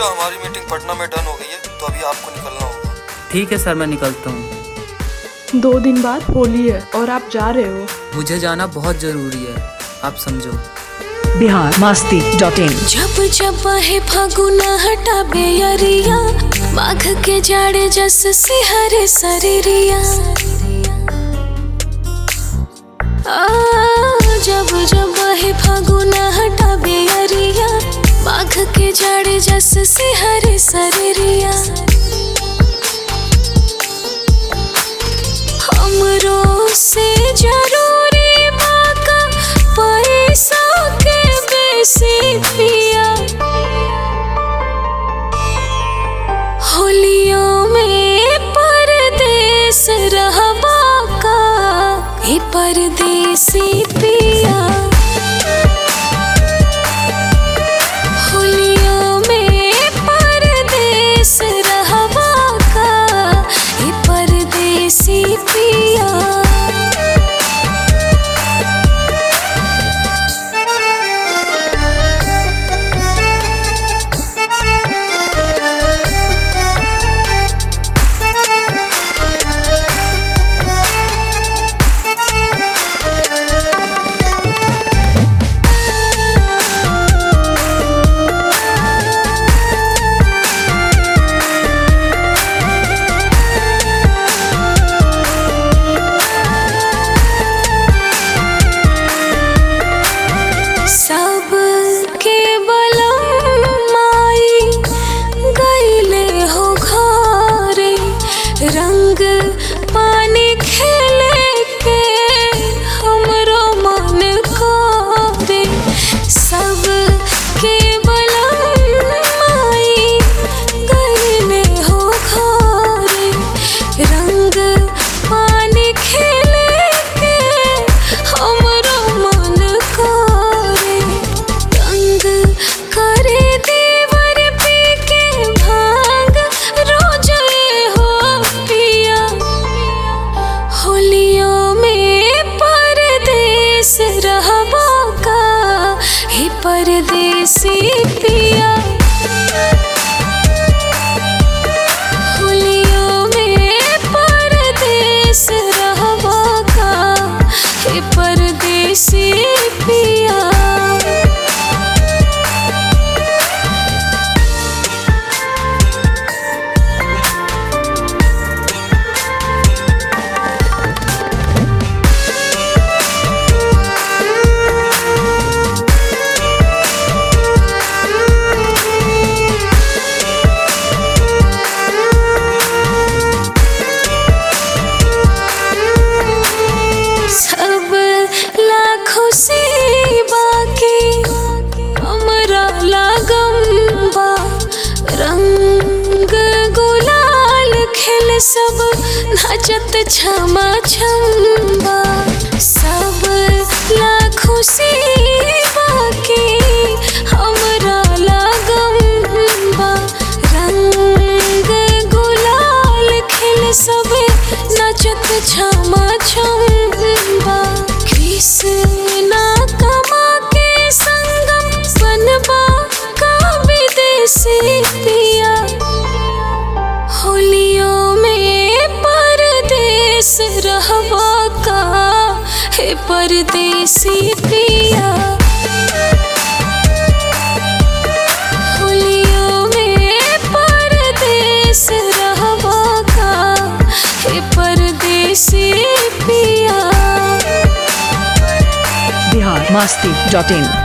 चाचा हमारी मीटिंग पटना में डन हो गई है, तो अभी आपको निकलना होगा। ठीक है सर, मैं निकलता हूँ। 2 दिन बाद होली है और आप जा रहे हो। मुझे जाना बहुत ज़रूरी है, आप समझो। biharmasti.in जब जब है फागुना हटा बेयरिया, माघ के जाड़े जस से हरे शरीरिया। जब जब है फागुना हटा बेयरिया, माघ के जाड़े जस से हरे शरीरिया। हमरो से जरूरी बाका पैसा के बेसी पिया। होलियों में परदेस रहबा का हे परदेसी पिया। होलियों में परदेस रहबा का हे परदेसी पिया। रंग पानी खेले के हमरो मन करे। सब के बलमाई गईले हो घरे। रंग पानी खेले के हमरो मन करे। रंग करे देवर पी के भांग रोज होलियों में परदेस रहबा का हे परदेसी पिया। होलियों में परदेस रहबा का हे परदेसी पिया। रंग गुलाल खेल सब नाचत छमा छम्बा। सब ला खुशी बाकी हमरा लागम बा। रंग गुलाल खेल सब नाचत छमा छम्बा। कृष्णा कमा के संगम बनबा का विदेशी पिया। होलियों में परदेस रहबा का हे परदेसी पिया। होलियों में परदेस रहबा का हे परदेसी पिया। biharmasti.in